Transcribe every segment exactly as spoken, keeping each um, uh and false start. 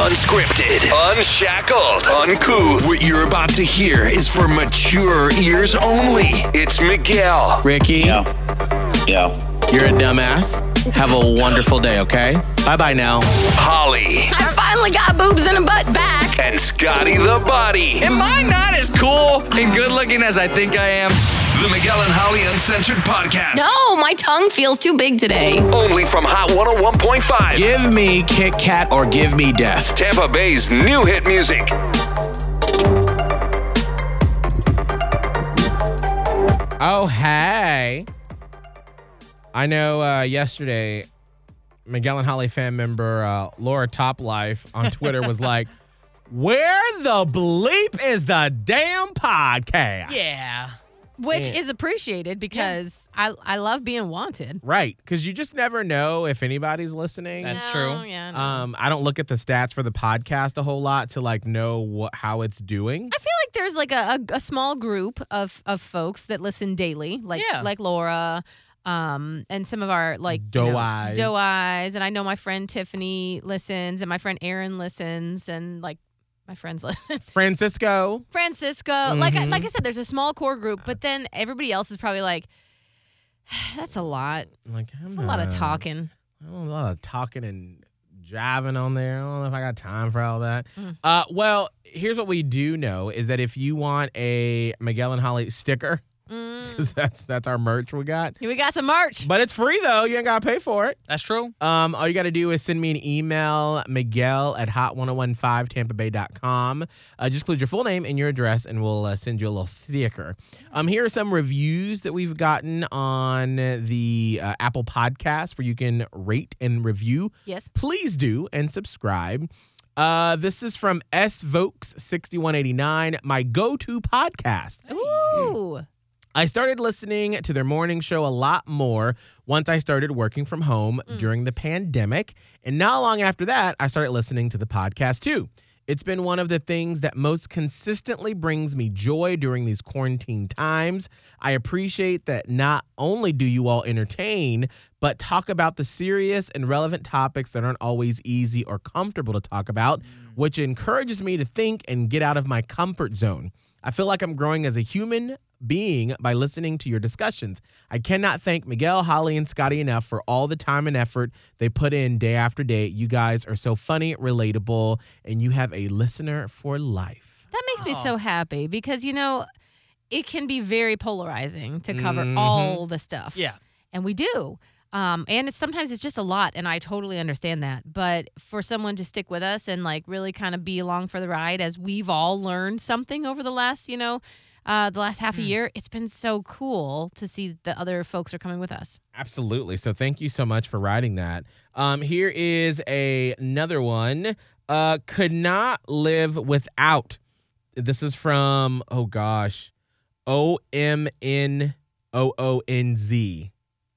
Unscripted, unshackled, uncouth. What you're about to hear is for mature ears only. It's Miguel. Ricky. Yeah. Yeah. You're a dumbass. Have a wonderful day, okay? Bye-bye now. Holly. I finally got boobs and a butt back. And Scotty the Body. Am I not as cool and good looking as I think I am? The Miguel and Holly Uncensored Podcast. No, my tongue feels too big today. Only from Hot one oh one point five. Give me Kit Kat or give me death. Tampa Bay's new hit music. Oh, hey. I know uh, yesterday, Miguel and Holly fan member uh, Laura Toplife on Twitter was like, where the bleep is the damn podcast? Yeah. Which Yeah. is appreciated because I I love being wanted. Right, because you just never know if anybody's listening. That's No, true. Yeah, no. Um, I don't look at the stats for the podcast a whole lot to like know what how it's doing. I feel like there's like a, a, a small group of, of folks that listen daily, like Yeah. like Laura, um, and some of our like Doe you know, Eyes. Doe Eyes, and I know my friend Tiffany listens, and my friend Aaron listens, and like my friends listen. Francisco. Francisco, like I, Mhm. like I said, there's a small core group, but then everybody else is probably like, that's a lot. Like I'm It's a lot of not- talking. I don't know, a lot of talking and jiving on there. I don't know if I got time for all that. Mm. Uh, well, here's what we do know is that if you want a Miguel and Holly sticker, Mm. 'cause that's that's our merch we got. We got some merch. But it's free though. You ain't gotta pay for it. That's true. Um, all you gotta do is send me an email, Miguel at hot ten fifteen tampa bay dot com. Uh, just include your full name and your address, and we'll uh, send you a little sticker. Um, here are some reviews that we've gotten on the uh, Apple Podcast where you can rate and review. Yes. Please do and subscribe. Uh, this is from S Vokes sixty-one eighty-nine, my go-to podcast. Ooh. I started listening to their morning show a lot more once I started working from home during the pandemic. And not long after that, I started listening to the podcast too. It's been one of the things that most consistently brings me joy during these quarantine times. I appreciate that not only do you all entertain, but talk about the serious and relevant topics that aren't always easy or comfortable to talk about, which encourages me to think and get out of my comfort zone. I feel like I'm growing as a human being by listening to your discussions. I cannot thank Miguel, Holly, and Scotty enough for all the time and effort they put in day after day. You guys are so funny, relatable, and you have a listener for life. That makes me so happy because, you know, it can be very polarizing to cover Mhm. all the stuff. Yeah. And we do. Um, and it's, sometimes it's just a lot, and I totally understand that. But for someone to stick with us and, like, really kind of be along for the ride as we've all learned something over the last, you know, uh, the last half a year, it's been so cool to see that other folks are coming with us. Absolutely. So thank you so much for writing that. Um, here is a, another one. Uh, could not live without. This is from, oh gosh, O M N O O N Z.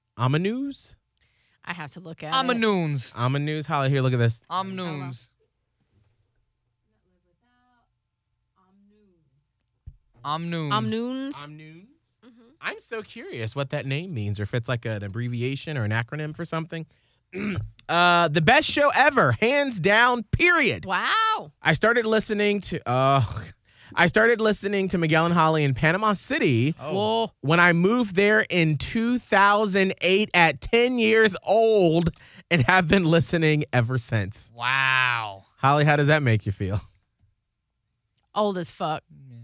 Amanews? I have to look at I'm a it. noons. Amanews? Holly, here, look at this. I'm noons. I'm noons. Omnoons. Omnoons? I'm so curious what that name means, or if it's like an abbreviation or an acronym for something. uh, the best show ever, hands down, period. Wow. I started listening to, uh, I started listening to Miguel and Holly in Panama City Whoa. when I moved there in two thousand eight at ten years old and have been listening ever since. Wow. Holly, how does that make you feel? Old as fuck.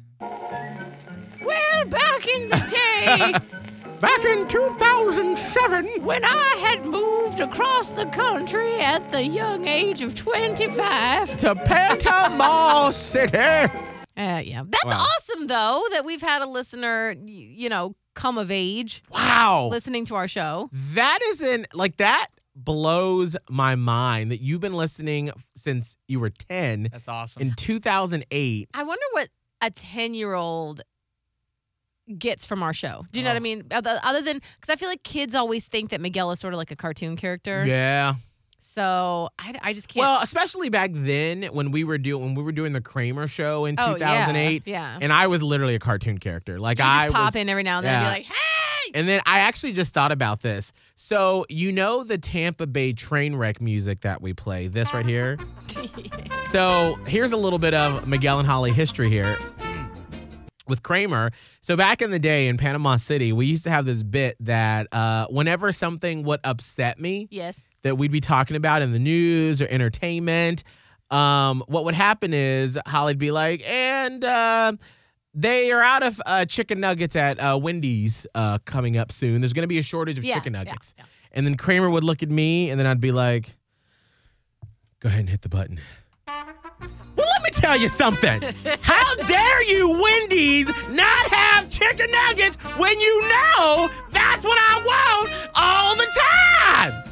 Well, back in the day, Back in two thousand seven. when I had moved across the country at the young age of twenty-five. To Panama City. Uh, yeah. That's Wow. awesome, though, that we've had a listener, y- you know, come of age Wow. listening to our show. That isn't, like, that blows my mind that you've been listening since you were ten That's awesome. in two thousand eight. I wonder what a ten-year-old gets from our show. Do you know what I mean? Other other than, because I feel like kids always think that Miguel is sort of like a cartoon character. Yeah. So I, I just can't. Well, especially back then when we were doing when we were doing the Kramer show in Oh, two thousand eight, yeah, yeah. and I was literally a cartoon character. Like You I just pop was, in every now and then yeah. and be like, hey, And then I actually just thought about this. So, you know the Tampa Bay train wreck music that we play, this right here? So, here's a little bit of Miguel and Holly history here with Kramer. So, back in the day in Panama City, we used to have this bit that uh, whenever something would upset me, Yes. that we'd be talking about in the news or entertainment, um, what would happen is Holly'd be like, and uh, they are out of uh, chicken nuggets at uh, Wendy's uh, coming up soon. There's going to be a shortage of Yeah, chicken yeah, nuggets. yeah. And then Kramer would look at me, and then I'd be like, go ahead and hit the button. Well, let me tell you something. How dare you, Wendy's, not have chicken nuggets when you know that's what I want all the time?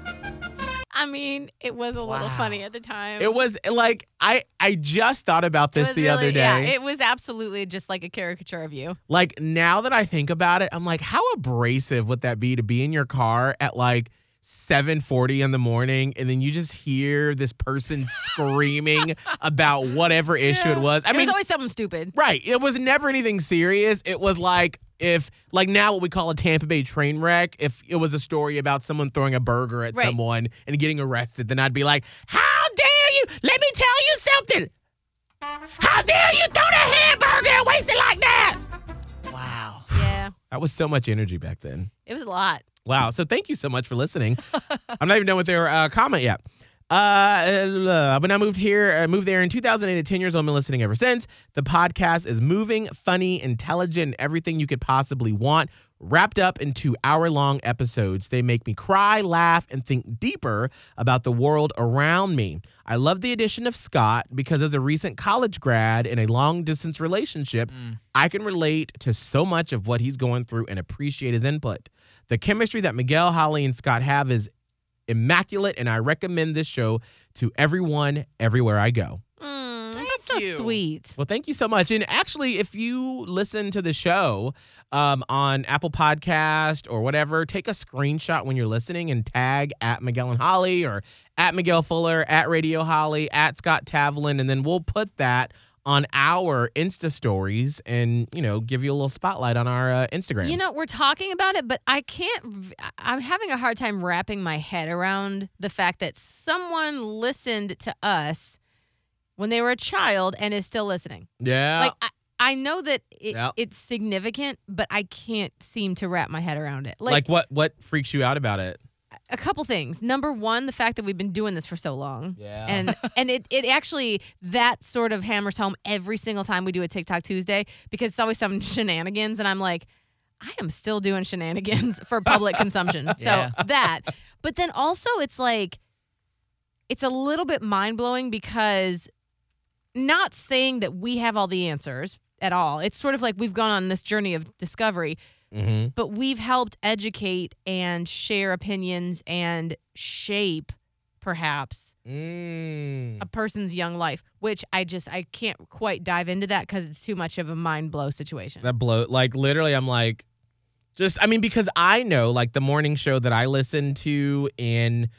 I mean, it was a little Wow. funny at the time. It was like, I, I just thought about It this was the really- other day. Yeah, it was absolutely just like a caricature of you. Like, now that I think about it, I'm like, how abrasive would that be to be in your car at like seven forty in the morning and then you just hear this person screaming about whatever issue it was? I it mean, was always something stupid. right. It was never anything serious. It was like if, like now what we call a Tampa Bay train wreck, if it was a story about someone throwing a burger at Right. someone and getting arrested, then I'd be like, how dare you? Let me tell you something. How dare you throw the hamburger and waste it like that? Wow. Yeah, That was so much energy back then. it was a lot. Wow. So thank you so much for listening. I'm not even done with their uh, comment yet. Uh, when I moved here, I moved there in two thousand eight at ten years old. I've been listening ever since. The podcast is moving, funny, intelligent, everything you could possibly want, wrapped up into hour-long episodes. They make me cry, laugh, and think deeper about the world around me. I love the addition of Scott because as a recent college grad in a long-distance relationship, I can relate to so much of what he's going through and appreciate his input. The chemistry that Miguel, Holly, and Scott have is immaculate, and I recommend this show to everyone everywhere I go. Mm, that's so you. sweet. Well, thank you so much. And actually, if you listen to the show um, on Apple Podcast or whatever, take a screenshot when you're listening and tag at Miguel and Holly or at Miguel Fuller, at Radio Holly, at Scott Tavlin, and then we'll put that on our Insta stories and, you know, give you a little spotlight on our uh, Instagram. You know, we're talking about it, but I can't, v- I'm having a hard time wrapping my head around the fact that someone listened to us when they were a child and is still listening. yeah. Like, I, I know that it, Yep. it's significant, but I can't seem to wrap my head around it. like, Like, what, what freaks you out about it? a couple things. Number one, the fact that we've been doing this for so long. Yeah. And and it, it actually, that sort of hammers home every single time we do a TikTok Tuesday because it's always some shenanigans. And I'm like, I am still doing shenanigans for public consumption. So Yeah. that. But then also it's like, it's a little bit mind-blowing because not saying that we have all the answers at all. It's sort of like we've gone on this journey of discovery. Mm-hmm. But we've helped educate and share opinions and shape, perhaps, Mm. a person's young life, which I just, I can't quite dive into that because it's too much of a mind blow situation. That blow, like literally, I'm like, just, I mean, because I know, like the morning show that I listened to in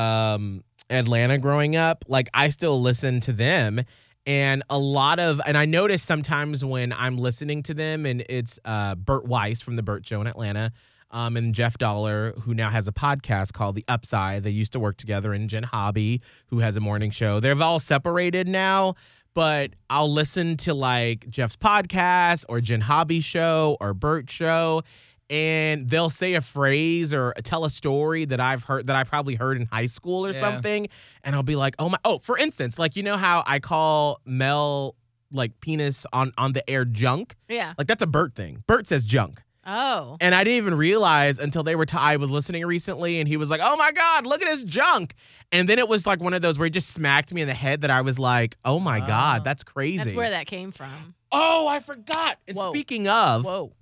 um, Atlanta growing up, like I still listen to them. And a lot of, and I notice sometimes when I'm listening to them, and it's uh, Bert Weiss from The Bert Show in Atlanta, um, and Jeff Dollar, who now has a podcast called The Upside. They used to work together, and Jen Hobby, who has a morning show. They've all separated now, but I'll listen to like Jeff's podcast or Jen Hobby's show or Bert's show, and they'll say a phrase or tell a story that I've heard that I probably heard in high school or Yeah. something, and I'll be like, oh my, oh, for instance, like you know how I call Mel like penis on on the air junk, Yeah. like that's a Bert thing. Bert says junk. Oh. And I didn't even realize until they were. T- I was listening recently, and he was like, "Oh my God, look at his junk!" And then it was like one of those where he just smacked me in the head that I was like, "Oh my God, that's crazy." That's where that came from. Oh, I forgot. And Whoa. speaking of, Whoa.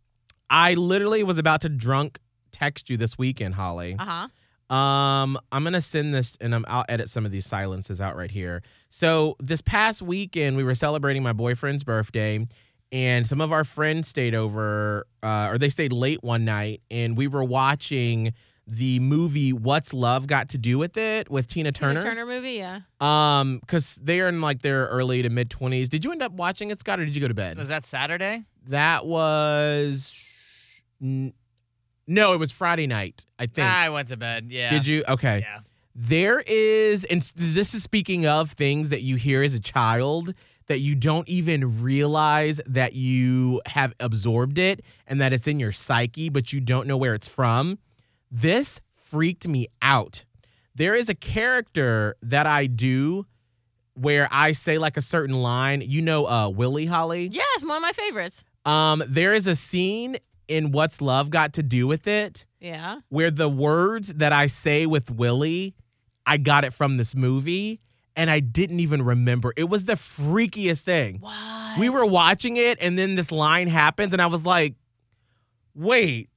I literally was about to drunk text you this weekend, Holly. Uh huh. Um, I'm gonna send this, and I'm, I'll edit some of these silences out right here. So this past weekend, we were celebrating my boyfriend's birthday, and some of our friends stayed over, uh, or they stayed late one night, and we were watching the movie "What's Love Got to Do with It" with Tina Turner. Tina Turner movie, yeah. Um, because they're in like their early to mid twenties. Did you end up watching it, Scott, or did you go to bed? Was that Saturday? That was. n- No, it was Friday night, I think. I went to bed. Yeah. Did you? Okay. Yeah. There is, and this is speaking of things that you hear as a child that you don't even realize that you have absorbed it and that it's in your psyche, but you don't know where it's from. This freaked me out. There is a character that I do where I say like a certain line. You know, uh, Willie Holly? Yes, one of my favorites. Um, there is a scene in What's Love Got to Do with It Yeah. where the words that I say with Willie, I got it from this movie, and I didn't even remember. It was the freakiest thing. What? We were watching it, and then this line happens, and I was like, wait,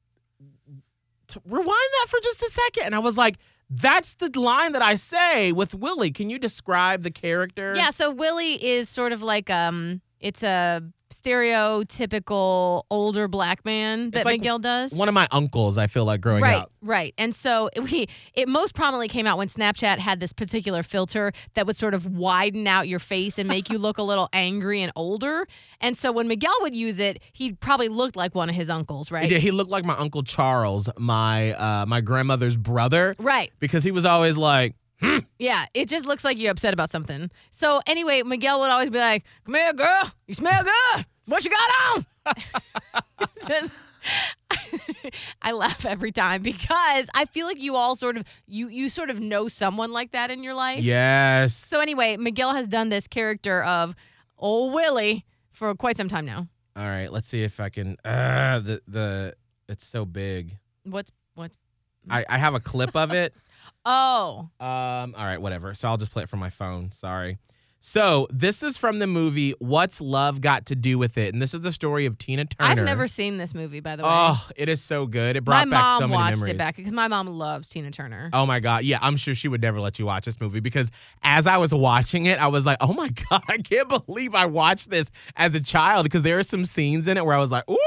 t- rewind that for just a second. And I was like, that's the line that I say with Willie. Can you describe the character? Yeah, so Willie is sort of like um it's a stereotypical older black man that like Miguel does. One of my uncles, I feel like, growing right, up. right. And so we it most prominently came out when Snapchat had this particular filter that would sort of widen out your face and make you look a little angry and older. And so when Miguel would use it, he probably looked like one of his uncles, right? He did. He looked like my Uncle Charles, my uh, my grandmother's brother. Right. Because he was always like, Yeah, it just looks like you're upset about something. So anyway, Miguel would always be like, "Come here, girl. You smell good. What you got on?" Just- I laugh every time because I feel like you all sort of you you sort of know someone like that in your life. yes. So anyway, Miguel has done this character of old Willie for quite some time now. All right, let's see if I can. Uh, the the it's so big. What's what's I, I have a clip of it. Oh, Um, all right, whatever. So I'll just play it from my phone. Sorry. So this is from the movie What's Love Got to Do with It? And this is the story of Tina Turner. I've never seen this movie, by the way. Oh, it is so good. It my brought back mom so many watched memories. it back because my mom loves Tina Turner. Oh my God. Yeah, I'm sure she would never let you watch this movie because as I was watching it, I was like, oh my God, I can't believe I watched this as a child because there are some scenes in it where I was like, ooh,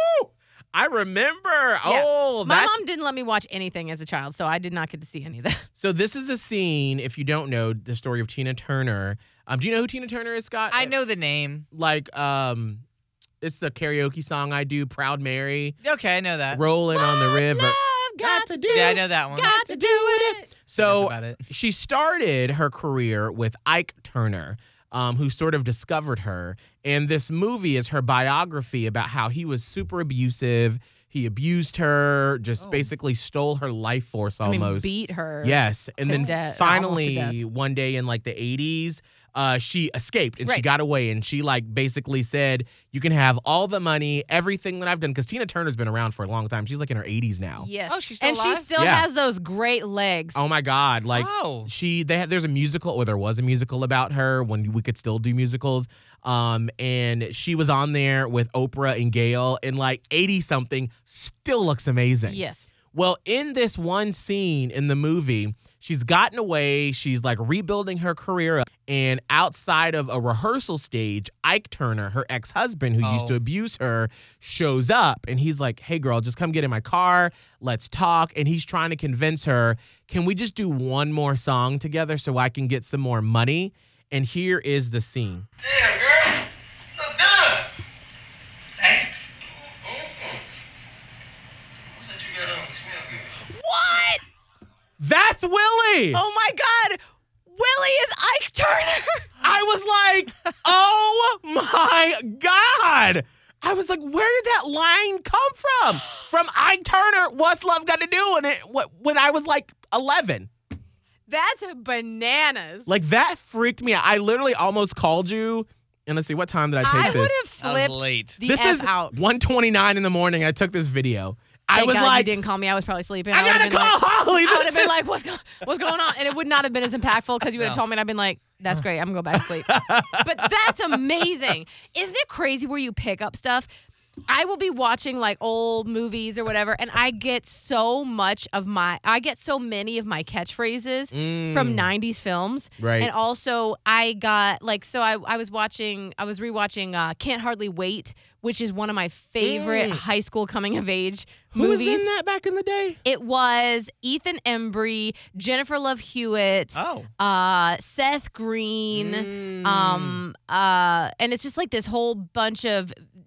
I remember. Yeah. Oh, My that's mom didn't let me watch anything as a child, so I did not get to see any of that. So this is a scene, if you don't know, the story of Tina Turner. Um, do you know who Tina Turner is, Scott? I know the name. Like, um, it's the karaoke song I do, Proud Mary, Okay, I know that. Rolling on the River. Love got to do. Yeah, I know that one. Got to do it. So That's about it. she started her career with Ike Turner, um, who sort of discovered her. And this movie is her biography about how he was super abusive. He abused her, just Oh. basically stole her life force I mean, almost. beat her. Yes. And to then death- almost to finally, death. one day in like the eighties, uh, she escaped and she Right. got away. And she like basically said, you can have all the money, everything that I've done. Because Tina Turner's been around for a long time. She's like in her eighties now. Yes. Oh, she's still and alive? she still Yeah. has those great legs. Oh my God. Like Oh. she, they had, there's a musical, or there was a musical about her when we could still do musicals. Um, and she was on there with Oprah and Gail and like eighty something, still looks amazing. Yes. Well, in this one scene in the movie, she's gotten away. She's like rebuilding her career. And outside of a rehearsal stage, Ike Turner, her ex-husband who used Oh. to abuse her, shows up. And he's like, hey, girl, just come get in my car. Let's talk. And he's trying to convince her, can we just do one more song together so I can get some more money? And here is the scene. Damn, girl. Look good. Thanks. What's that you got on? You smell good. What? That's Willie. Oh my God. Willie is Ike Turner. I was like, oh my God. I was like, where did that line come from? From Ike Turner, What's Love Got to Do? And it what, when I was like eleven. That's bananas. Like that freaked me out. I literally almost called you. And let's see, what time did I take I this? would have I was flipped late. the this F is out. one twenty-nine in the morning. I took this video. I Thank was God like, you didn't call me. I was probably sleeping. I would've gotta been call like, Holly. I would This have been is- like, what's, go- what's going on? And it would not have been as impactful because you would have No. told me and I've been like, that's great. I'm going to go back to sleep. But that's amazing. Isn't it crazy where you pick up stuff? I will be watching like old movies or whatever, and I get so much of my, I get so many of my catchphrases from nineties films. Right. And also I got like, so I, I was watching, I was rewatching uh, Can't Hardly Wait, which is one of my favorite Mm. high school coming of age Who was movies. in that back in the day? It was Ethan Embry, Jennifer Love Hewitt, Oh. uh, Seth Green, Mm. um, uh, and it's just like this whole bunch of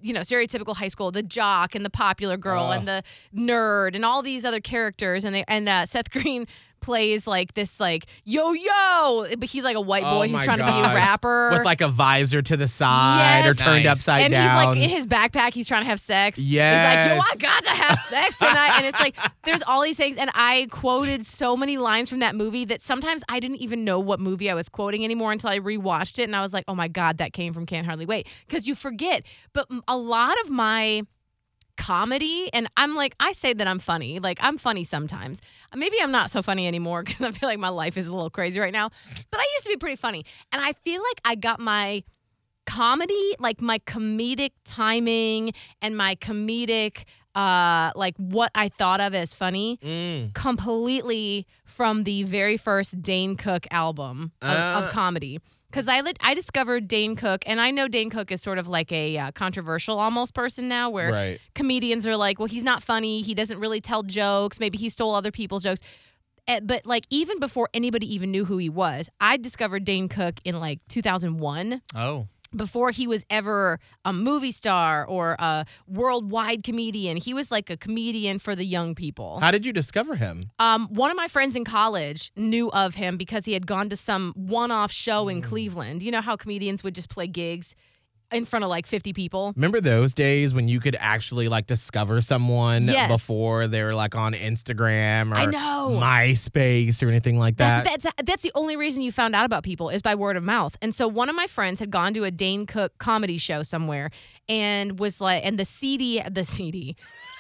you know, stereotypical high school, the jock and the popular girl Oh. and the nerd and all these other characters. And they and uh, Seth Green plays like this like yo yo, but he's like a white boy Oh who's my trying to be a gosh. rapper With like a visor to the side or Yes. turned Nice. upside and down. he's like in his backpack, he's trying to have sex. Yes. He's like, yo, I got to have sex tonight. And it's like, there's all these things. And I quoted so many lines from that movie that sometimes I didn't even know what movie I was quoting anymore until I rewatched it. And I was like, oh my God, that came from Can't Hardly Wait. Because you forget. But m- a lot of my comedy, and I'm like, I say that I'm funny. Like, I'm funny sometimes. Maybe I'm not so funny anymore because I feel like my life is a little crazy right now. But I used to be pretty funny. And I feel like I got my comedy, like my comedic timing and my comedic, uh, like what I thought of as funny, Mm. completely from the very first Dane Cook album of, Uh. of comedy. Because I lit, I discovered Dane Cook, and I know Dane Cook is sort of like a uh, controversial almost person now, where Right. comedians are like, well, he's not funny, he doesn't really tell jokes, maybe he stole other people's jokes. Eh, But like even before anybody even knew who he was, I discovered Dane Cook in like two thousand one. Oh. Before he was ever a movie star or a worldwide comedian. He was like a comedian for the young people. How did you discover him? Um, one of my friends in college knew of him because he had gone to some one-off show in Cleveland. You know how comedians would just play gigs in front of like fifty people? Remember those days when you could actually like discover someone Yes. before they were like on Instagram or I know. MySpace or anything like that? That's, that's that's the only reason you found out about people is by word of mouth. And so one of my friends had gone to a Dane Cook comedy show somewhere and was like, and the C D, the C D.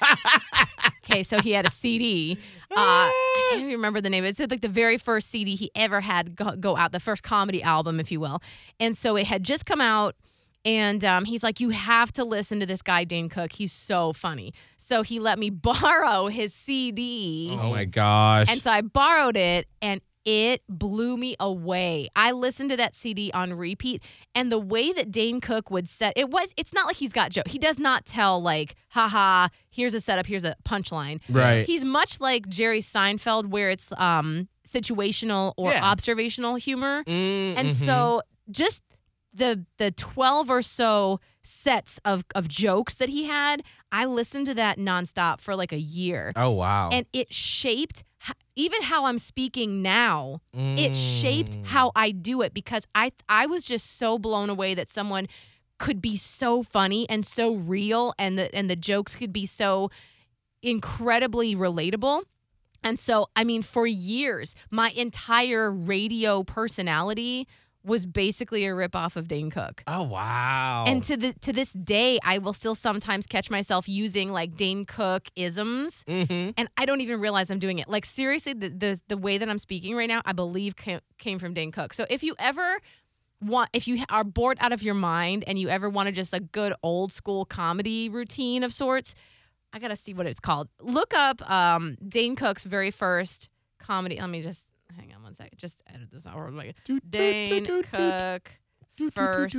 Okay, so he had a C D. Uh, I can't even remember the name. It's like the very first C D he ever had go, go out, the first comedy album, if you will. And so it had just come out. And um, he's like, you have to listen to this guy, Dane Cook. He's so funny. So he let me borrow his C D. Oh my gosh. And so I borrowed it, and it blew me away. I listened to that C D on repeat, and the way that Dane Cook would set it was, it's not like he's got joke. He does not tell like, haha, here's a setup, here's a punchline. Right. He's much like Jerry Seinfeld, where it's um, situational or Yeah. observational humor. Mm, And mhm. so just the the twelve or so sets of, of jokes that he had, I listened to that nonstop for like a year. Oh wow. And it shaped h- even how I'm speaking now. It shaped Mm. how I do it because I I was just so blown away that someone could be so funny and so real, and the and the jokes could be so incredibly relatable. And so, I mean, for years, my entire radio personality was basically a ripoff of Dane Cook. Oh wow. And to the to this day, I will still sometimes catch myself using like Dane Cook isms, Mm-hmm. and I don't even realize I'm doing it. Like seriously, the the, the way that I'm speaking right now, I believe came, came from Dane Cook. So if you ever want, if you are bored out of your mind and you ever want to just a good old school comedy routine of sorts, I gotta see what it's called. Look up um, Dane Cook's very first comedy. Let me just hang on one second. Just edit this out. Like Dane Cook first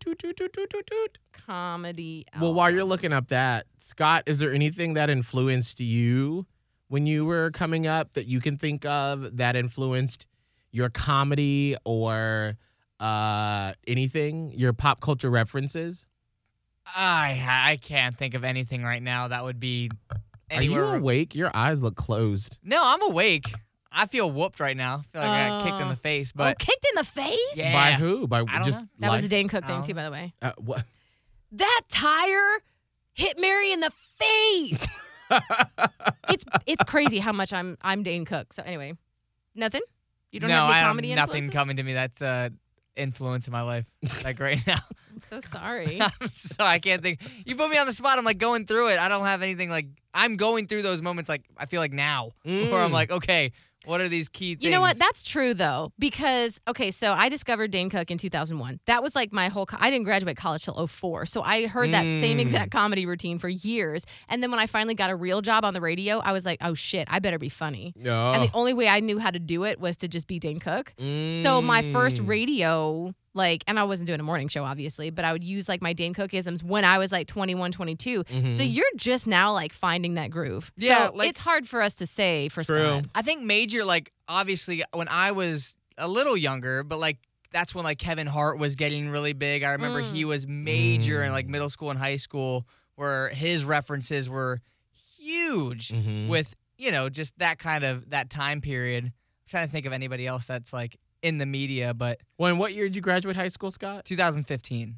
comedy album. Well, while you're looking up that, Scott, is there anything that influenced you when you were coming up that you can think of that influenced your comedy or uh, anything, your pop culture references? I I can't think of anything right now that would be Are you anywhere. awake? Your eyes look closed. No, I'm awake. I feel whooped right now. I feel like I got kicked in the face, oh, but kicked in the face? Yeah. By who? By I don't just know. That was life? a Dane Cook thing Oh. too, by the way. Uh, what? That tire hit Mary in the face. it's it's crazy how much I'm I'm Dane Cook. So anyway, nothing. You don't no, have any I have comedy nothing influences? coming to me that's uh, influence in my life like right now. I'm so sorry. so I can't think. You put me on the spot. I'm like going through it. I don't have anything like I'm going through those moments like I feel like now where I'm Mm. like, okay, what are these key things? You know what? That's true though, because okay, so I discovered Dane Cook in two thousand one. That was like my whole. Co- I didn't graduate college till oh four, so I heard that same Mm. exact comedy routine for years. And then when I finally got a real job on the radio, I was like, oh shit, I better be funny. No. And the only way I knew how to do it was to just be Dane Cook. So my first Mm. radio, like, and I wasn't doing a morning show, obviously, but I would use like my Dane Cook isms when I was like twenty-one, twenty-two. So Mhm. you're just now like finding that groove. Yeah, So like- it's hard for us to say for True. Scott. I think major, like, obviously, when I was a little younger, but like that's when like Kevin Hart was getting really big. I remember he was major in like middle school and high school, where his references were huge Mhm. with, you know, just that kind of that time period. I'm trying to think of anybody else that's like in the media, but Well, and what year did you graduate high school, Scott? two thousand fifteen.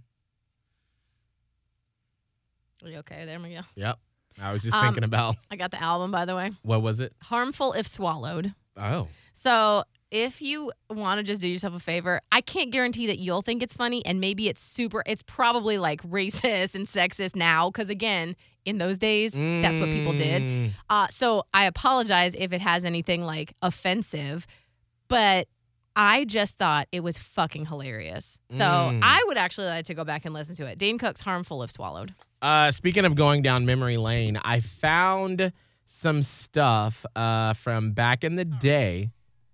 Are you okay? There we go. Yep. I was just Um, thinking about, I got the album, by the way. what was it? Harmful If Swallowed. Oh. So if you want to just do yourself a favor, I can't guarantee that you'll think it's funny, and maybe it's super, it's probably like racist and sexist now, because again, in those days, that's what people did. Mm. Uh, so I apologize if it has anything like offensive, but I just thought it was fucking hilarious. So Mm. I would actually like to go back and listen to it. Dane Cook's Harmful If Swallowed. Uh, speaking of going down memory lane, I found some stuff uh, from back in the day.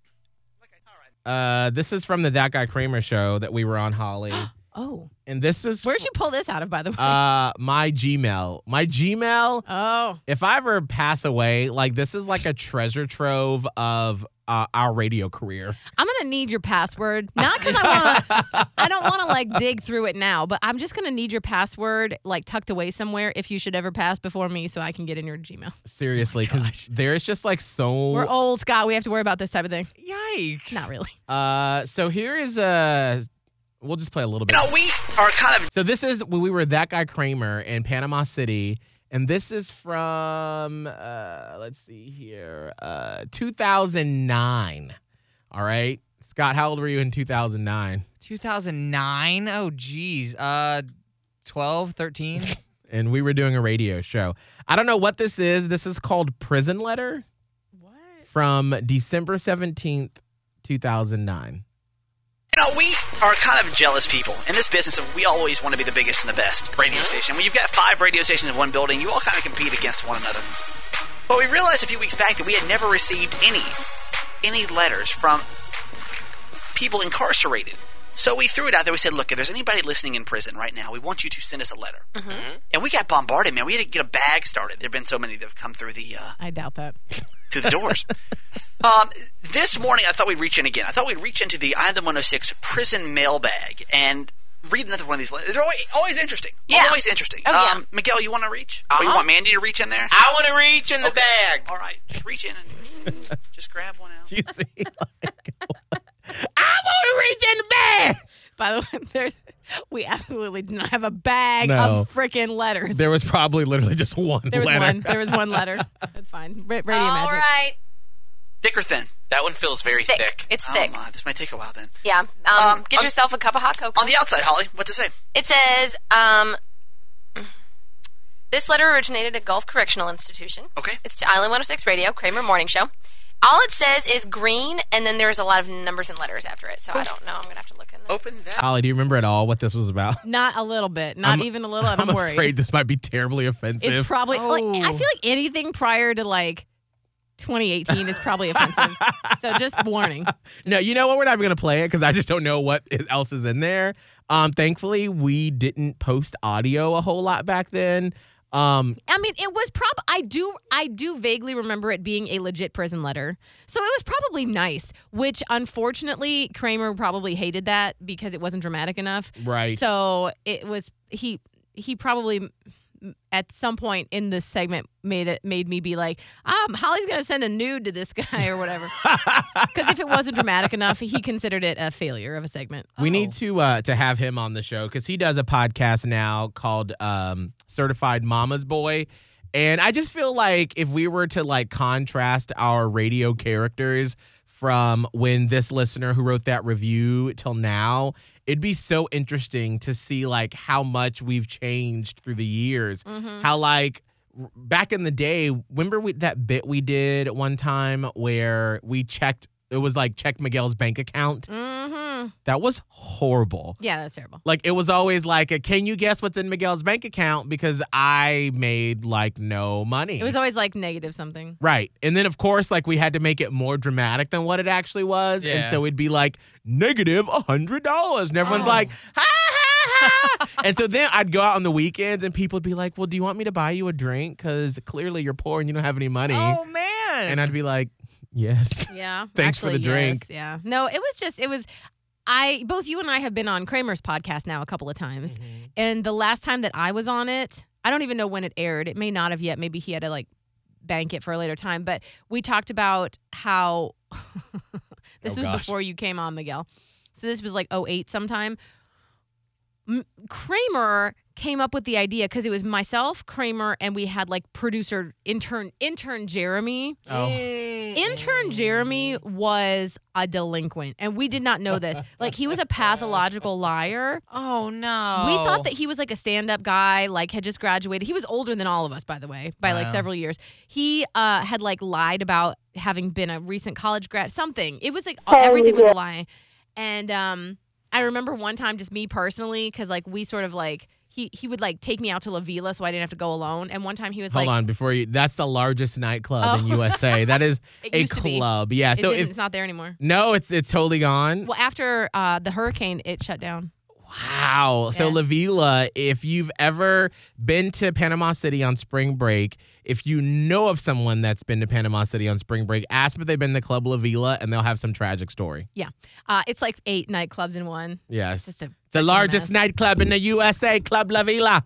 Uh, this is from the That Guy Kramer show that we were on, Holly. Oh, And this is where'd you pull this out of, by the way? uh, my Gmail. My Gmail, oh, if I ever pass away, like this is like a treasure trove of uh, our radio career. I'm gonna need your password. Not because I want. I don't want to like dig through it now, but I'm just gonna need your password like tucked away somewhere if you should ever pass before me, so I can get in your Gmail. Seriously, because there's just like so. We're old, Scott. We have to worry about this type of thing. Yikes. Not really. Uh, so here is a. We'll just play a little bit. You know, we are kind of So this is when we were That Guy Kramer in Panama City, and this is from uh, let's see here, uh, two thousand nine. All right, Scott, how old were you in two thousand nine? two thousand nine? Oh, geez. Uh, twelve, thirteen? And we were doing a radio show. I don't know what this is. This is called Prison Letter What? from December seventeenth, two thousand nine. You know, we are kind of jealous people. In this business, we always want to be the biggest and the best radio station. When you've got five radio stations in one building, you all kind of compete against one another. But we realized a few weeks back that we had never received any any letters from people incarcerated. So we threw it out there. We said, look, if there's anybody listening in prison right now, we want you to send us a letter. Mm-hmm. And we got bombarded, man. We had to get a bag started. There have been so many that have come through the uh, I doubt that. through the doors. um, this morning, I thought we'd reach in again. I thought we'd reach into the I M one oh six prison mailbag and read another one of these letters. They're always, always interesting. Yeah. Always interesting. Oh, yeah. um, Miguel, you want to reach? Uh-huh. Or you want Mandy to reach in there? I want to reach in the bag. All right. Just reach in and just grab one out. You see, like, I want to reach in the bag. By the way, there's we absolutely did not have a bag No. of freaking letters. There was probably literally just one There was letter. one. There was one letter. That's fine. Ra- radio All magic. right. Thick or thin? That one feels very thick. Thick. It's Oh, thick. my. This might take a while then. Yeah. Um, Um, get on- yourself a cup of hot cocoa. On the outside, Holly, what's it say? It says, um, this letter originated at Gulf Correctional Institution. Okay. It's to Island one oh six Radio, Kramer Morning Show. All it says is green, and then there's a lot of numbers and letters after it, so I don't know. I'm going to have to look in there. Open that. Holly, do you remember at all what this was about? Not a little bit. Not I'm- even a little. And I'm, I'm worried. afraid this might be terribly offensive. It's probably like Oh. I feel like anything prior to like twenty eighteen is probably offensive. So just warning. No, you know what? We're not even going to play it because I just don't know what is- else is in there. Um, thankfully, we didn't post audio a whole lot back then. Um, I mean, it was prob. I do. I do vaguely remember it being a legit prison letter, so it was probably nice. Which, unfortunately, Kramer probably hated that because it wasn't dramatic enough. Right. So it was he. He probably at some point in this segment made it made me be like, um, Holly's gonna send a nude to this guy or whatever. Because if it wasn't dramatic enough, he considered it a failure of a segment. We need to uh, to have him on the show because he does a podcast now called um, Certified Mama's Boy. And I just feel like if we were to like contrast our radio characters from when this listener who wrote that review till now, it'd be so interesting to see like how much we've changed through the years. Mhm. How like r- back in the day, remember we, that bit we did one time where we checked, it was like check Miguel's bank account. Mm-hmm. That was horrible. Yeah, that's terrible. Like it was always like, a, can you guess what's in Miguel's bank account? Because I made like no money. It was always like negative something. Right. And then, of course, like we had to make it more dramatic than what it actually was. And Yeah. so it'd be like negative one hundred dollars. And everyone's like, ha, ha, ha. And so then I'd go out on the weekends and people would be like, well, do you want me to buy you a drink? Because clearly you're poor and you don't have any money. Oh, man. And I'd be like, yes. Yeah. Thanks for actually, the drink. yes, yeah. No, it was just, it was, I both you and I have been on Kramer's podcast now a couple of times. Mm-hmm. And the last time that I was on it, I don't even know when it aired. It may not have yet. Maybe he had to like bank it for a later time. But we talked about how this Oh, was gosh. before you came on, Miguel. So this was like oh eight sometime. M- Kramer came up with the idea because it was myself, Kramer, and we had like producer intern intern Jeremy. Oh. Intern Jeremy was a delinquent, and we did not know this. Like, he was a pathological liar. Oh, no. We thought that he was like a stand-up guy, like had just graduated. He was older than all of us, by the way, by like Wow. several years. He uh, had like lied about having been a recent college grad, something. It was like everything was a lie. And um, I remember one time, just me personally, because like we sort of like, he he would like take me out to La Vila so I didn't have to go alone. And one time he was Hold like, on, before you. That's the largest nightclub in Oh. U S A. That is It a used to be. club. Yeah. it So didn't- if it's not there anymore. no, it's it's totally gone. Well, after uh, the hurricane, it shut down. Wow. So Yeah. La Vila, if you've ever been to Panama City on spring break, if you know of someone that's been to Panama City on spring break, ask if they've been to Club La Vila, and they'll have some tragic story. Yeah. Uh, it's like eight nightclubs in one. Yes. It's just a The freaking largest mess. nightclub in the U S A, Club La Vila.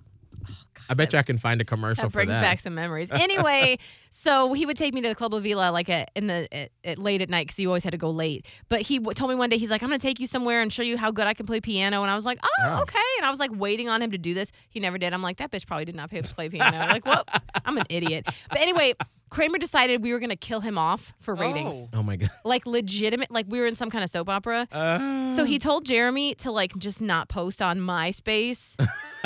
I bet you I can find a commercial That for brings that. back some memories. Anyway, so he would take me to the Club La Vila like at, in the at, at late at night because you always had to go late. But he w- told me one day, he's like, I'm going to take you somewhere and show you how good I can play piano. And I was like, oh, Oh. okay. And I was like waiting on him to do this. He never did. I'm like, that bitch probably did not pay to play piano. Like, what? I'm an idiot. But anyway, Kramer decided we were going to kill him off for ratings. Oh my god. Like legitimate, like we were in some kind of soap opera. Uh, So he told Jeremy to like just not post on MySpace,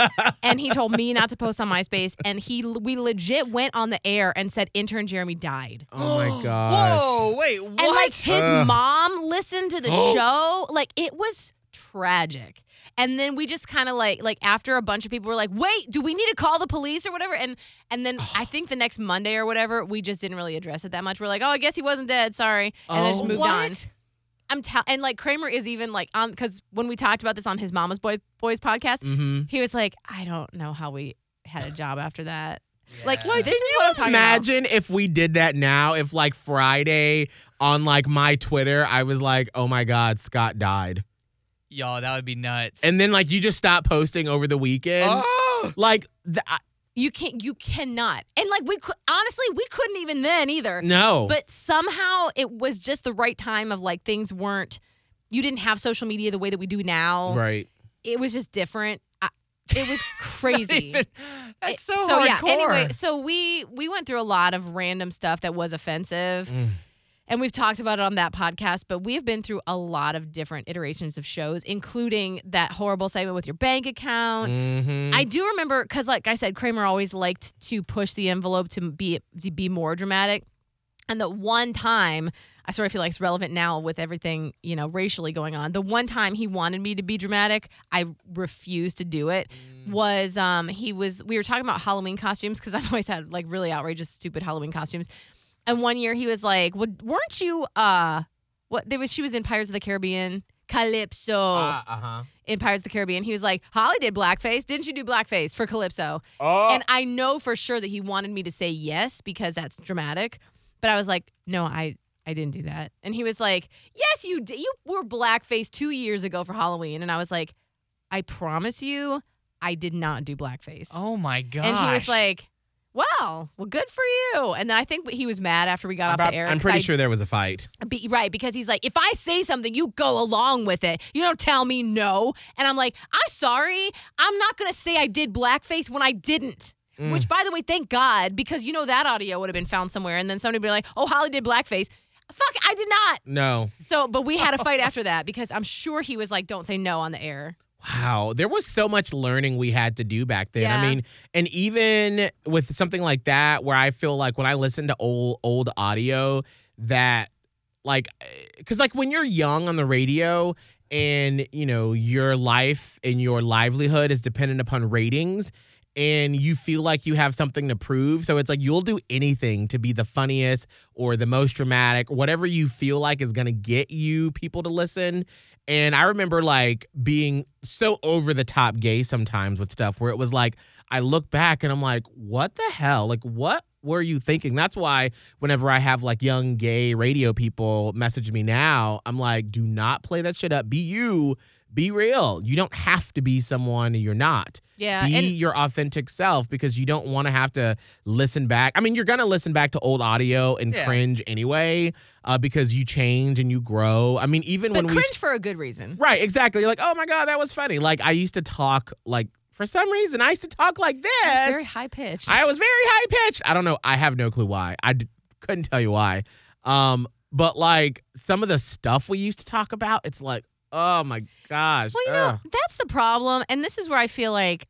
and he told me not to post on MySpace. And he, we legit went on the air and said intern Jeremy died. oh my gosh. Whoa, wait, what? And like his Ugh. mom listened to the show. Like it was tragic. And then we just kind of like like after a bunch of people were like, wait, do we need to call the police or whatever? And and then I think the next Monday or whatever, we just didn't really address it that much. We're like, oh, I guess he wasn't dead. Sorry, and then just Oh, moved what? on. I'm tell and like Kramer is even like on because when we talked about this on his Mama's Boy Boys podcast, Mm-hmm. he was like, I don't know how we had a job after that. Like, Yeah. this Can is you what I'm talking about. imagine if we did that now? If like Friday on like my Twitter, I was like, "Oh my God, Scott died," Y'all, that would be nuts. and then like you just stop posting over the weekend. oh, Like, the, I, You can't. You cannot. And like we could honestly, we couldn't even then either. no, But somehow it was just the right time of like things weren't. You didn't have social media the way that we do now. right. It was just different. I, it was crazy. even- that's It- so, so yeah. hardcore. Anyway, so we we went through a lot of random stuff that was offensive. Mm. And we've talked about it on that podcast, but we have been through a lot of different iterations of shows, including that horrible segment with your bank account. Mhm. I do remember, because like I said, Kramer always liked to push the envelope to be to be more dramatic. And the one time, I sort of feel like it's relevant now with everything, you know, racially going on. The one time he wanted me to be dramatic, I refused to do it. Was um he was we were talking about Halloween costumes because I've always had like really outrageous, stupid Halloween costumes. And one year he was like, well, weren't you uh what there was she was in Pirates of the Caribbean, Calypso Uh huh. in Pirates of the Caribbean. He was like, Holly did blackface. Didn't you do blackface for Calypso? Oh. And I know for sure that he wanted me to say yes because that's dramatic. But I was like, no, I I didn't do that. And he was like, yes, you did. You were blackface two years ago for Halloween. And I was like, I promise you, I did not do blackface. oh my gosh. And he was like, wow, well, good for you. And then I think he was mad after we got off the air. I'm 'cause pretty I- sure there was a fight. be, right, because he's like, if I say something, you go along with it. You don't tell me no. And I'm like, I'm sorry. I'm not going to say I did blackface when I didn't. Mm. Which, by the way, thank God, because you know that audio would have been found somewhere. And then somebody would be like, oh, Holly did blackface. Fuck, I did not. No. So, but we had a fight after that because I'm sure he was like, don't say no on the air. Wow, there was so much learning we had to do back then. Yeah. I mean, and even with something like that, where I feel like when I listen to old old audio, that like, because like when you're young on the radio, and you know your life and your livelihood is dependent upon ratings, and you feel like you have something to prove, so it's like you'll do anything to be the funniest or the most dramatic, whatever you feel like is gonna get you people to listen. And I remember like being so over the top gay sometimes with stuff where it was like, I look back and I'm like, what the hell? Like, what were you thinking? That's why whenever I have like young gay radio people message me now, I'm like, do not play that shit up. Be you. Be real. You don't have to be someone you're not. Yeah, Be and- your authentic self because you don't want to have to listen back. I mean, you're going to listen back to old audio and Yeah. cringe anyway uh, because you change and you grow. I mean, even But when cringe we... for a good reason. Right, exactly. You're like, oh my God, that was funny. Like, I used to talk like, for some reason, I used to talk like this. Very high pitched. I was very high pitched. I don't know. I have no clue why. I d- couldn't tell you why. Um, but like some of the stuff we used to talk about, it's like, oh my gosh. Well, you know, ugh. that's the problem. And this is where I feel like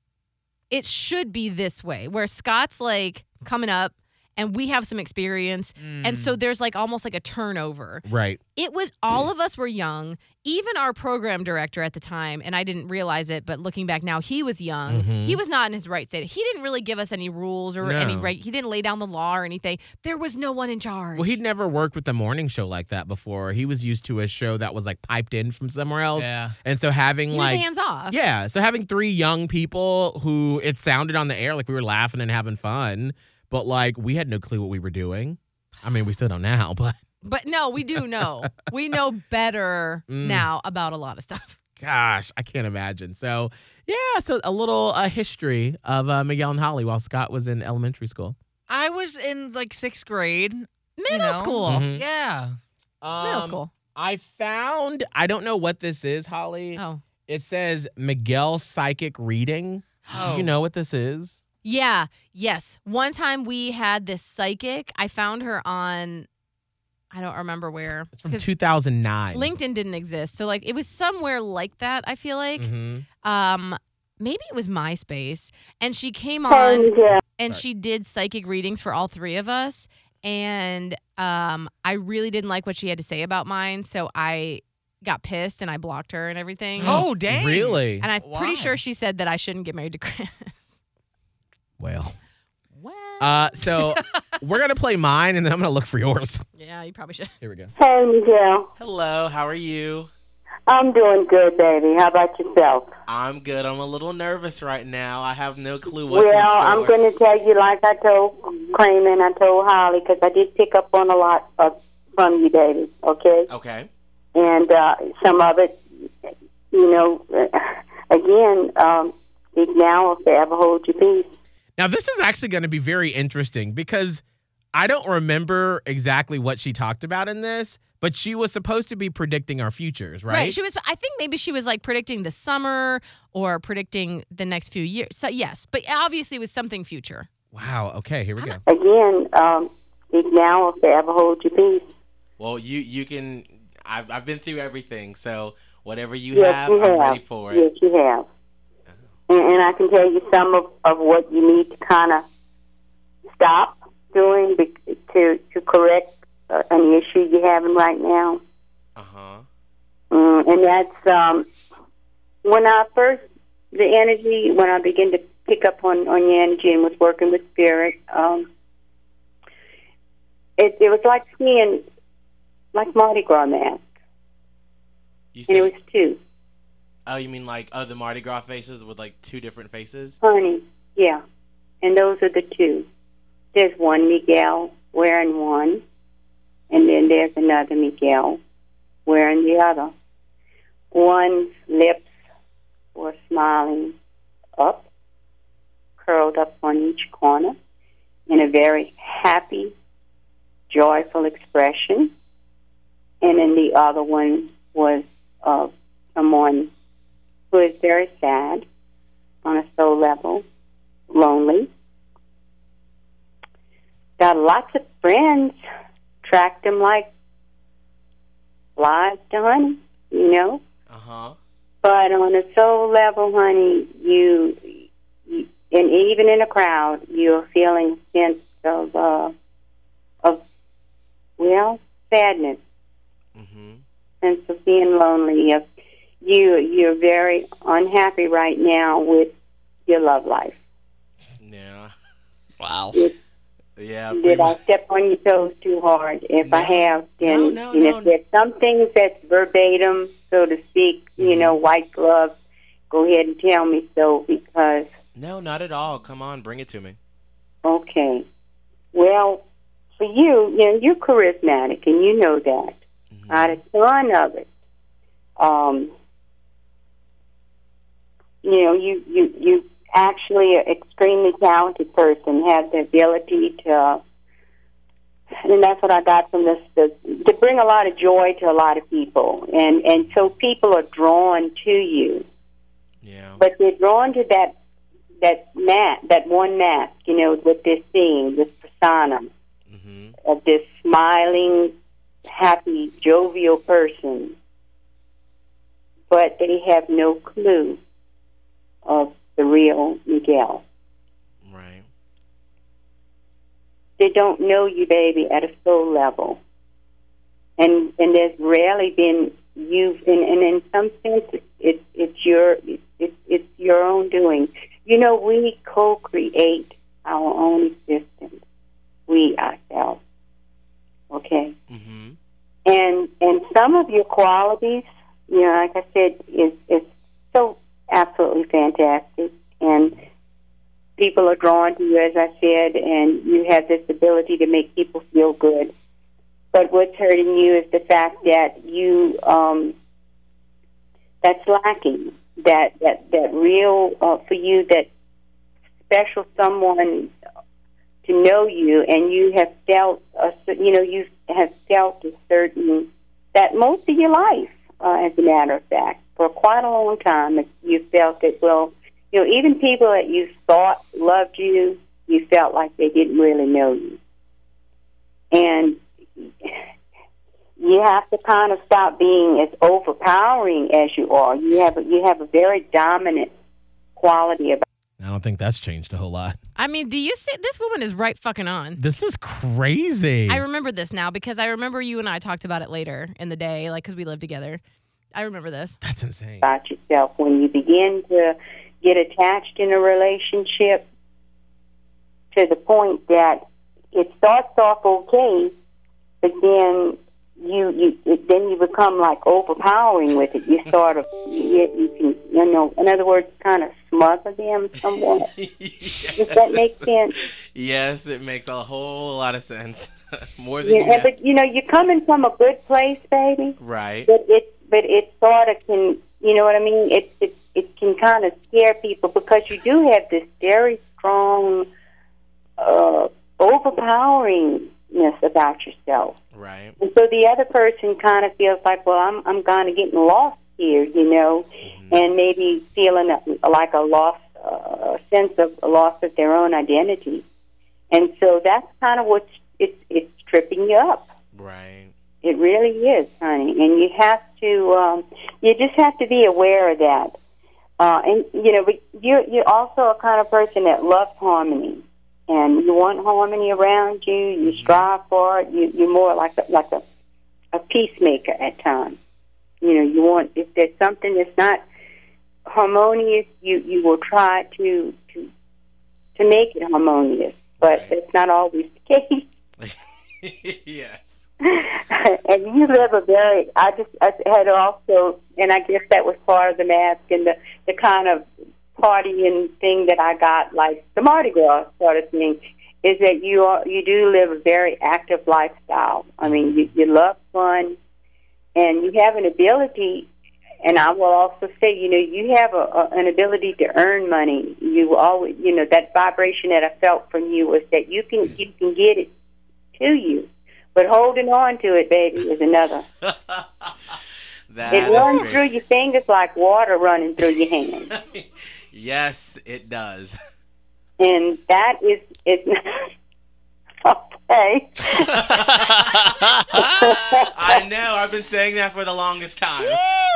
it should be this way, where Scott's like coming up and we have some experience. And so there's like almost like a turnover. Right. It was all of us were young, even our program director at the time, and I didn't realize it, but looking back now, he was young. Mhm. He was not in his right state. He didn't really give us any rules or No. any right. He didn't lay down the law or anything. There was no one in charge. Well, he'd never worked with the morning show like that before. He was used to a show that was like piped in from somewhere else. Yeah. And so having He was like hands off. Yeah. So having three young people who it sounded on the air like we were laughing and having fun, but like we had no clue what we were doing. I mean, we still don't now, but But no, we do know. We know better Mm. now about a lot of stuff. gosh, I can't imagine. So yeah, so a little uh, history of uh, Miguel and Holly while Scott was in elementary school. I was in like sixth grade. Middle know? school. Mhm. Yeah. Middle Um, school. I found, I don't know what this is, Holly. Oh. It says Miguel Psychic Reading. Do Oh. you know what this is? Yeah. Yes. One time we had this psychic. I found her on, I don't remember where. It's from 'Cause two thousand nine. LinkedIn didn't exist. So like it was somewhere like that, I feel like. Mhm. Um maybe it was MySpace. And she came on and Sorry. she did psychic readings for all three of us. And um I really didn't like what she had to say about mine. So I got pissed and I blocked her and everything. Oh, dang. Really? And I'm Why? pretty sure she said that I shouldn't get married to Chris. Well. Well, Uh, so we're going to play mine and then I'm going to look for yours. yeah, you probably should. Here we go. Hey, Miguel. Hello, how are you? I'm doing good, baby. How about yourself? I'm good. I'm a little nervous right now. I have no clue what's well, in store. I'm going to tell you, like I told Kramer and I told Holly, because I did pick up on a lot of, from you, baby, okay? Okay. And uh, some of it, you know, again, um, speak now or forever hold your peace. Now, this is actually going to be very interesting because I don't remember exactly what she talked about in this, but she was supposed to be predicting our futures, right? She was. I think maybe she was like predicting the summer or predicting the next few years. So yes, but obviously it was something future. Wow. Okay, here we go. Again, um, speak now or forever hold your peace. Well, you you can. I've I've been through everything, so whatever you Yes, have, you I'm have. ready for it. Yes, you have. And, and I can tell you some of, of what you need to kind of stop doing be, to to correct uh, an issue you're having right now. Uh huh. Mm, and that's um, when I first, the energy, when I began to pick up on, on your energy and was working with spirit, um, it, it was like seeing, like Mardi Gras mask. You And it see? was two. Oh, you mean like oh the Mardi Gras faces with like two different faces? Honey, yeah. And those are the two. There's one Miguel wearing one, and then there's another Miguel wearing the other. One's lips were smiling up, curled up on each corner, in a very happy, joyful expression. And then the other one was uh, someone who is very sad on a soul level, lonely. Got lots of friends, tracked them like flies to honey, you know. Uh huh. But on a soul level, honey, you, you and even in a crowd, you're feeling a sense of, uh, of, well, sadness, Mm-hmm. sense of being lonely. Of you, you're very unhappy right now with your love life. Yeah. Wow. It, Yeah. Did pretty I much. step on your toes too hard? If I No. have, then No, no, and no. if there's some things that's verbatim, so to speak, Mm-hmm. you know, white gloves, go ahead and tell me so because, No, not at all. Come on, bring it to me. okay. Well, for you, you know, you're charismatic, and you know that. Mm-hmm. Not a ton of it. Um, you know, you, you, you actually an extremely talented person, have the ability to, and that's what I got from this, the, to bring a lot of joy to a lot of people. And, and so people are drawn to you. Yeah. But they're drawn to that that mask, that one mask, you know, with this thing, this persona Mm-hmm. of this smiling, happy, jovial person. But they have no clue of the real Miguel. Right. They don't know you, baby, at a soul level. And and there's rarely been you, and, and in some sense, it's it's your it's it's your own doing. You know, we co-create our own existence. We ourselves. Okay. Mm-hmm. And and some of your qualities, you know, like I said, is is so absolutely fantastic, and people are drawn to you, as I said, and you have this ability to make people feel good. But what's hurting you is the fact that you um, that's lacking. That that that real uh, for you, that special someone to know you, and you have felt a, you know you have felt a certain that most of your life, uh, as a matter of fact, for quite a long time, you felt that, well, you know, even people that you thought loved you, you felt like they didn't really know you. And you have to kind of stop being as overpowering as you are. You have a, you have a very dominant quality about. I don't think that's changed a whole lot. I mean, do you see? This woman is right fucking on. This is crazy. I remember this now because I remember you and I talked about it later in the day, like, because we lived together. I remember this. That's insane. About yourself when you begin to get attached in a relationship to the point that it starts off okay, but then you you it, then you become like overpowering with it. You sort of you, you can you know in other words kind of smother them somewhat. Yes. Does that make sense? Yes, it makes a whole lot of sense. More than Yeah, you know. but you know you're coming from a good place, baby. Right. But it but it sort of can you know what I mean? It it it can kind of scare people because you do have this very strong, uh, overpoweringness about yourself. Right. And so the other person kind of feels like, well, I'm I'm kind of getting lost here, you know, mm-hmm. and maybe feeling a, like a loss, uh, sense of a loss of their own identity. And so that's kind of what's it's it's tripping you up. Right. It really is, honey. And you have to, um, you just have to be aware of that. Uh, and you know, but you're you're also a kind of person that loves harmony. And you want harmony around you. You mm-hmm. strive for it. You, you're more like a, like a, a peacemaker at times. You know, you want if there's something that's not harmonious, you, you will try to to to make it harmonious. But right. It's not always the case. Yes. And you live a very. I just I had also, and I guess that was part of the mask and the the kind of partying thing that I got, like the Mardi Gras sort of thing, is that you are, you do live a very active lifestyle. I mean, you, you love fun, and you have an ability, and I will also say, you know, you have a, a, an ability to earn money. You always, you know, that vibration that I felt from you was that you can you can get it to you, but holding on to it, baby, is another. That it runs great. through your fingers like water running through your hands. Yes, it does. And that is it's okay. I know. I've been saying that for the longest time.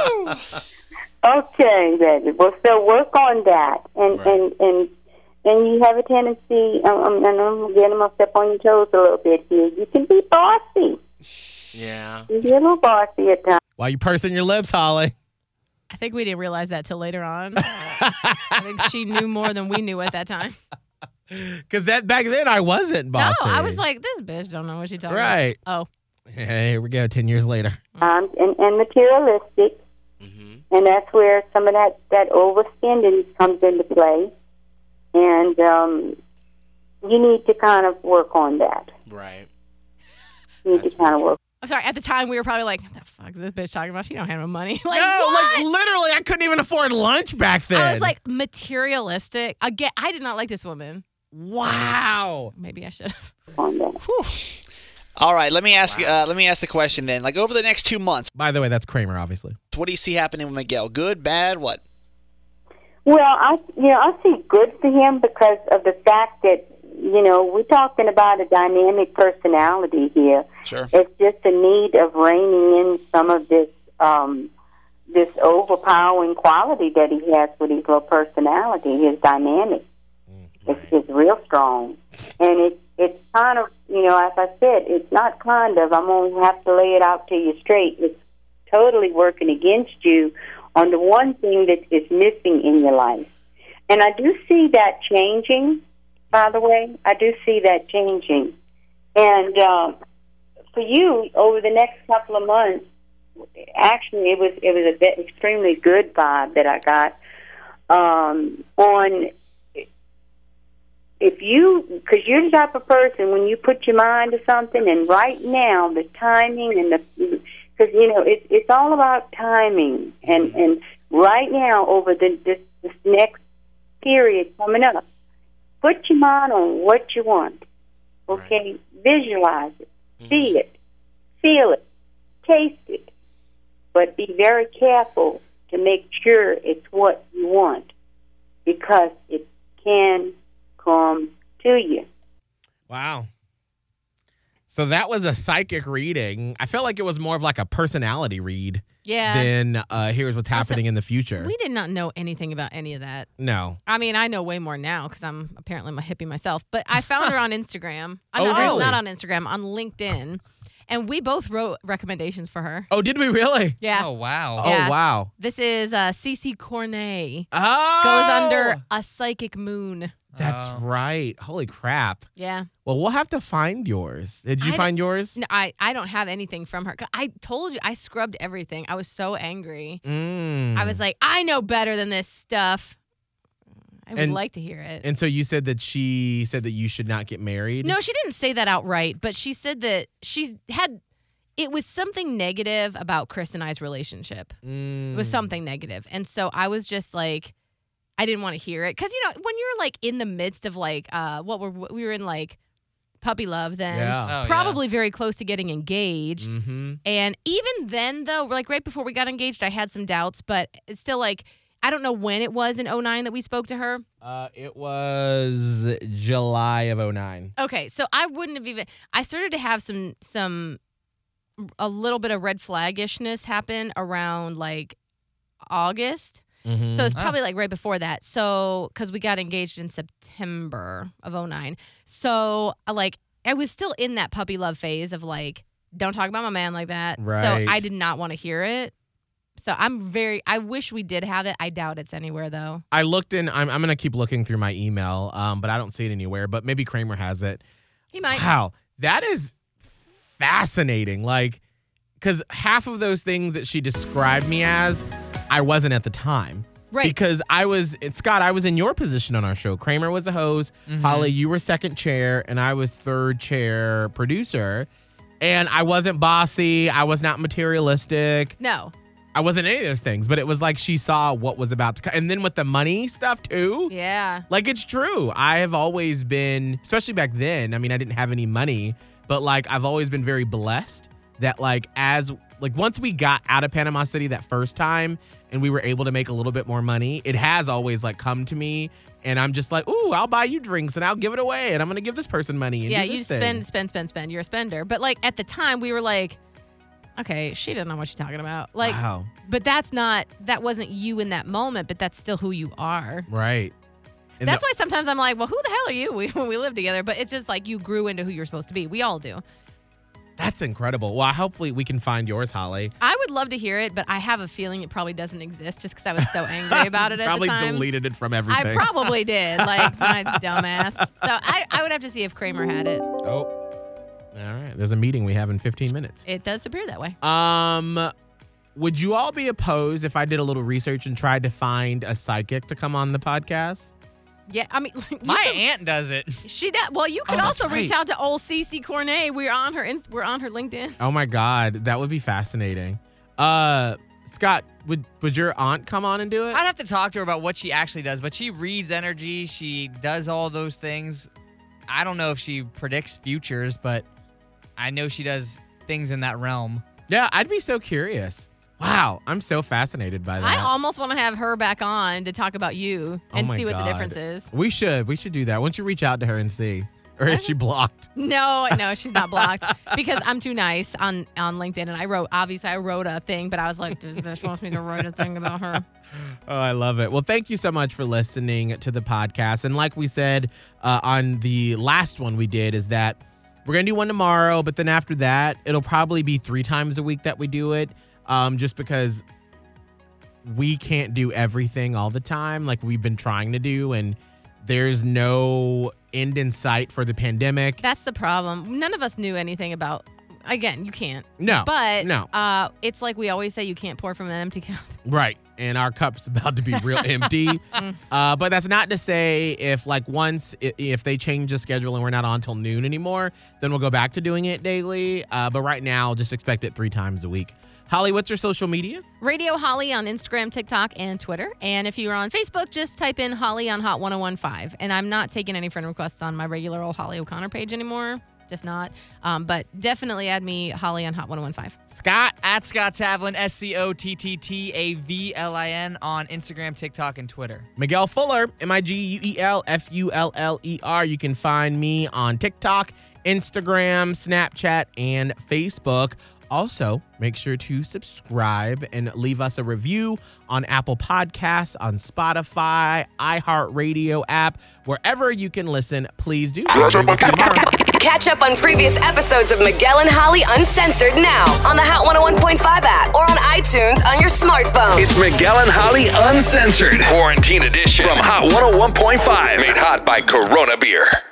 Okay, baby. Well, so work on that, and Right. and and and you have a tendency. Um, and I'm getting myself on your toes a little bit here. You can be bossy. Yeah. You can be a little bossy at times. Why you pursing your lips, Holly? I think we didn't realize that till later on. I think she knew more than we knew at that time. Because that back then I wasn't bossy. No, I was like, this bitch don't know what she's talking Right. about. Oh. Hey, here we go. Ten years later. Um, and, and materialistic, Mm-hmm. and that's where some of that that overspending comes into play. And um, you need to kind of work on that. Right. You need to kind of work. I'm sorry. At the time, we were probably like, "What the fuck is this bitch talking about? She don't have no money." Like, no, what? like literally, I couldn't even afford lunch back then. I was like materialistic. Again, I did not like this woman. wow. Maybe I should have. On that. All right, let me ask. Uh, let me ask the question then. Like over the next two months, By the way, that's Kramer, obviously. what do you see happening with Miguel? Good, bad, what? Well, I you know I see good for him because of the fact that you know we're talking about a dynamic personality here. Sure. It's just a need of reining in some of this um, this overpowering quality that he has with his little personality. His dynamic it's, it's real strong, and it's it's kind of you know as I said, it's not kind of. I'm gonna have to lay it out to you straight. It's totally working against you on the one thing that is missing in your life. And I do see that changing, by the way. I do see that changing. And uh, for you, over the next couple of months, actually, it was it was a bit extremely good vibe that I got um, on. If you, because you're the type of person, when you put your mind to something, and right now, the timing and the, because, you know, it, it's all about timing. And, and right now, over the, this, this next period coming up, put your mind on what you want. Okay? Right. Visualize it. Mm-hmm. See it. Feel it. Taste it. But be very careful to make sure it's what you want, because it can come to you. Wow. So that was a psychic reading. I felt like it was more of like a personality read Yeah. than uh, here's what's happening in the future. We did not know anything about any of that. No. I mean, I know way more now because I'm apparently a hippie myself. But I found her on Instagram. Oh, no, really? Not on Instagram, on LinkedIn. And we both wrote recommendations for her. Oh, did we really? Yeah. Oh, wow. Oh, Yeah. wow. This is uh, Cece Cornet. Oh! Goes under a psychic moon. That's Oh. right. Holy crap. Yeah. Well, we'll have to find yours. Did you I find yours? No, I, I don't have anything from her. 'Cause I told you, I scrubbed everything. I was so angry. Mm. I was like, I know better than this stuff. I would And- like to hear it. And so you said that she said that you should not get married? No, she didn't say that outright, but she said that she had, it was something negative about Chris and I's relationship. Mm. It was something negative. And so I was just like, I didn't want to hear it. Because, you know, when you're like in the midst of like, uh, what were, we were in like puppy love then. Yeah. Oh, Probably very close to getting engaged. Mm-hmm. And even then, though, like right before we got engaged, I had some doubts, but it's still like, I don't know when it was in oh nine that we spoke to her. Uh, it was July of oh nine. Okay, so I wouldn't have even, I started to have some, some, a little bit of red flaggishness happen around like August. Mm-hmm. So it's probably like right before that. So, because we got engaged in September of oh nine. So, uh, like, I was still in that puppy love phase of like, don't talk about my man like that. Right. So I did not want to hear it. So I'm very, I wish we did have it. I doubt it's anywhere though. I looked in, I'm, I'm going to keep looking through my email, um, but I don't see it anywhere. But maybe Kramer has it. He might. Wow. That is fascinating. Like, because half of those things that she described me as, I wasn't at the time. Right. Because I was, Scott, I was in your position on our show. Kramer was the host. Mhm. Holly, you were second chair, and I was third chair producer. And I wasn't bossy. I was not materialistic. No. I wasn't any of those things. But it was like she saw what was about to come. And then with the money stuff, too. Yeah. Like, it's true. I have always been, especially back then, I mean, I didn't have any money. But, like, I've always been very blessed that, like, as, like, once we got out of Panama City that first time and we were able to make a little bit more money, it has always, like, come to me. And I'm just like, ooh, I'll buy you drinks and I'll give it away. And I'm going to give this person money. And Yeah, do you this thing. spend, spend, spend, spend. You're a spender. But, like, at the time, we were like, okay, she doesn't know what she's talking about. Like, Wow. but that's not, that wasn't you in that moment, but that's still who you are. Right. And That's the- why sometimes I'm like, well, who the hell are you we, when we live together? But it's just like you grew into who you're supposed to be. We all do. That's incredible. Well, hopefully we can find yours, Holly. I would love to hear it, but I have a feeling it probably doesn't exist just because I was so angry about it at Probably the time. deleted it from everything. I probably did, like my dumbass. So I, I would have to see if Kramer had it. Oh. All right. There's a meeting we have in fifteen minutes. It does appear that way. Um, would you all be opposed if I did a little research and tried to find a psychic to come on the podcast? Yeah, I mean, you My can- aunt does it. She does. Well, you can Oh, that's also reach right. out to old Cece Cornet. We're on her. Inst- we're on her LinkedIn. Oh my God, that would be fascinating. Uh, Scott, would would your aunt come on and do it? I'd have to talk to her about what she actually does, but she reads energy. She does all those things. I don't know if she predicts futures, but I know she does things in that realm. Yeah, I'd be so curious. Wow, I'm so fascinated by that. I almost want to have her back on to talk about you Oh and my see what the God. difference is. We should. We should do that. Why don't you reach out to her and see? Or is she blocked? No, no, she's not blocked because I'm too nice on, on LinkedIn. And I wrote, obviously, I wrote a thing, but I was like, this wants me to write a thing about her. Oh, I love it. Well, thank you so much for listening to the podcast. And like we said uh, on the last one we did, is that we're going to do one tomorrow, but then after that, it'll probably be three times a week that we do it, um, just because we can't do everything all the time like we've been trying to do. And there's no end in sight for the pandemic. That's the problem. None of us knew anything about, again, you can't. No, But no. Uh, it's like we always say, you can't pour from an empty cup. Right. And our cup's about to be real empty. Uh, but that's not to say if like once, i- if they change the schedule and we're not on till noon anymore, then we'll go back to doing it daily. Uh, but right now, just expect it three times a week. Holly, what's your social media? Radio Holly on Instagram, TikTok, and Twitter. And if you're on Facebook, just type in Holly on Hot one oh one five. And I'm not taking any friend requests on my regular old Holly O'Connor page anymore. Just not. Um, but definitely add me Holly on Hot one oh one five. Scott. At Scott Tavlin, S C O T T T A V L I N on Instagram, TikTok, and Twitter. Miguel Fuller, M I G U E L F U L L E R. You can find me on TikTok, Instagram, Snapchat, and Facebook. Also, make sure to subscribe and leave us a review on Apple Podcasts, on Spotify, iHeartRadio app, wherever you can listen. Please do. We'll see you tomorrow. Catch up on previous episodes of Miguel and Holly Uncensored now on the Hot one oh one point five app or on iTunes on your smartphone. It's Miguel and Holly Uncensored, Quarantine Edition from Hot one oh one point five. Made hot by Corona Beer.